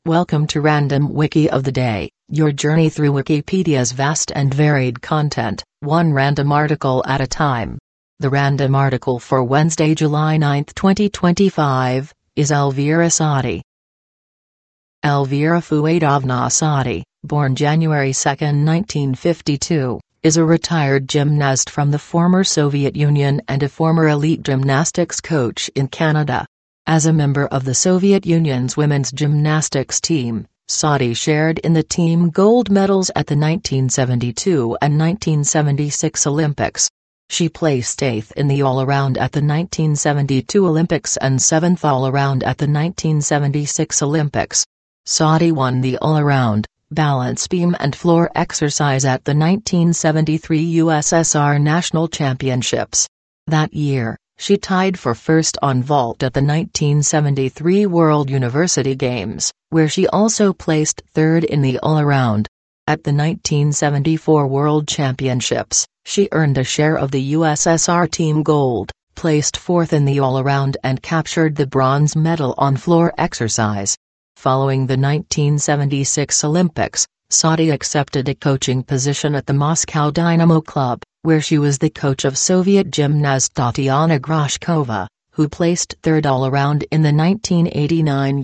Welcome to Random Wiki of the Day, your journey through Wikipedia's vast and varied content, one random article at a time. The random article for Wednesday, July 9, 2025, is Elvira Sadi. Elvira Fuadovna Sadi, born January 2, 1952, is a retired gymnast from the former Soviet Union and a former elite gymnastics coach in Canada. As a member of the Soviet Union's women's gymnastics team, Sadi shared in the team gold medals at the 1972 and 1976 Olympics. She placed 8th in the all-around at the 1972 Olympics and 7th all-around at the 1976 Olympics. Sadi won the all-around, balance beam and floor exercise at the 1973 USSR National Championships. That year, she tied for first on vault at the 1973 World University Games, where she also placed third in the all-around. At the 1974 World Championships, she earned a share of the USSR team gold, placed fourth in the all-around and captured the bronze medal on floor exercise. Following the 1976 Olympics, Sadi accepted a coaching position at the Moscow Dynamo Club, where she was the coach of Soviet gymnast Tatiana Groshkova, who placed third all-around in the 1989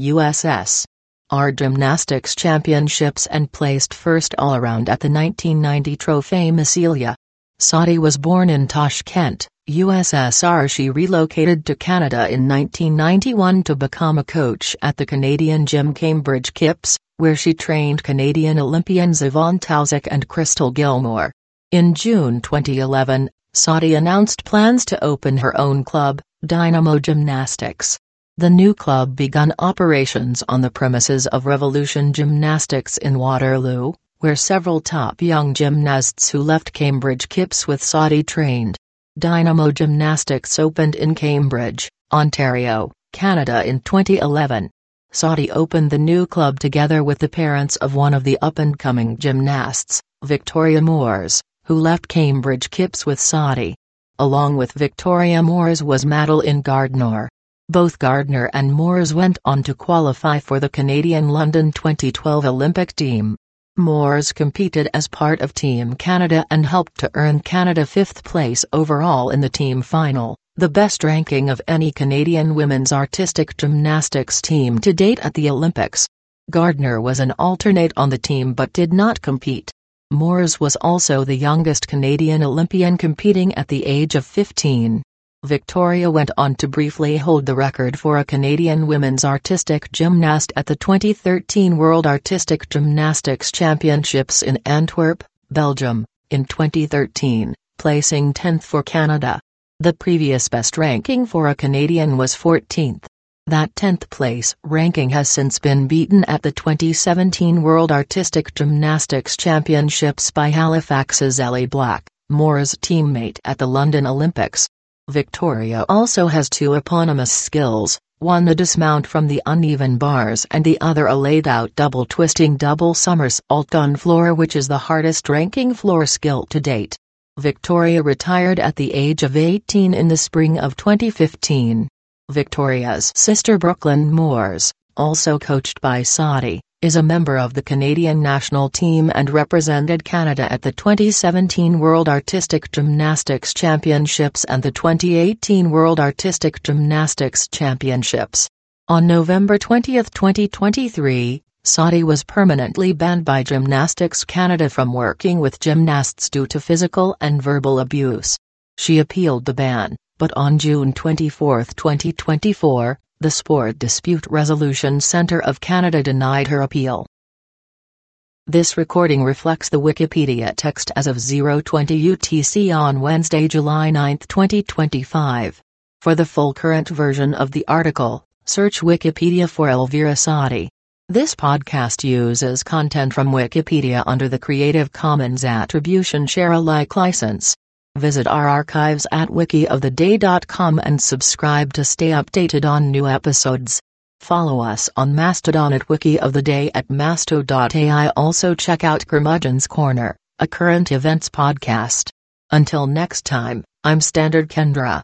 USSR Gymnastics Championships and placed first all-around at the 1990 Trofei Masilia. Sadi was born in Tashkent, USSR. She relocated to Canada in 1991 to become a coach at the Canadian gym Cambridge Kips, where she trained Canadian Olympians Yvonne Tauzik and Crystal Gilmore. In June 2011, Sadi announced plans to open her own club, Dynamo Gymnastics. The new club began operations on the premises of Revolution Gymnastics in Waterloo, where several top young gymnasts who left Cambridge Kips with Sadi trained. Dynamo Gymnastics opened in Cambridge, Ontario, Canada in 2011. Sadi opened the new club together with the parents of one of the up-and-coming gymnasts, Victoria Moores, who left Cambridge Kips with Sadi. Along with Victoria Moores was Madeline Gardner. Both Gardner and Moores went on to qualify for the Canadian London 2012 Olympic team. Moores competed as part of Team Canada and helped to earn Canada 5th place overall in the team final, the best ranking of any Canadian women's artistic gymnastics team to date at the Olympics. Gardner was an alternate on the team but did not compete. Moores was also the youngest Canadian Olympian competing at the age of 15. Victoria went on to briefly hold the record for a Canadian women's artistic gymnast at the 2013 World Artistic Gymnastics Championships in Antwerp, Belgium, in 2013, placing 10th for Canada. The previous best ranking for a Canadian was 14th. That 10th place ranking has since been beaten at the 2017 World Artistic Gymnastics Championships by Halifax's Ellie Black, Moore's teammate at the London Olympics. Victoria also has two eponymous skills, one a dismount from the uneven bars and the other a laid-out double twisting double somersault on floor, which is the hardest ranking floor skill to date. Victoria retired at the age of 18 in the spring of 2015. Victoria's sister Brooklyn Moores, also coached by Sadi, is a member of the Canadian national team and represented Canada at the 2017 World Artistic Gymnastics Championships and the 2018 World Artistic Gymnastics Championships. On November 20, 2023, Sadi was permanently banned by Gymnastics Canada from working with gymnasts due to physical and verbal abuse. She appealed the ban, but on June 24, 2024, the Sport Dispute Resolution Centre of Canada denied her appeal. This recording reflects the Wikipedia text as of 0:20 UTC on Wednesday, July 9, 2025. For the full current version of the article, search Wikipedia for Elvira Sadi. This podcast uses content from Wikipedia under the Creative Commons Attribution Share Alike license. Visit our archives at wikioftheday.com and subscribe to stay updated on new episodes. Follow us on Mastodon at wikioftheday at masto.ai. Also check out Curmudgeon's Corner, a current events podcast. Until next time, I'm Standard Kendra.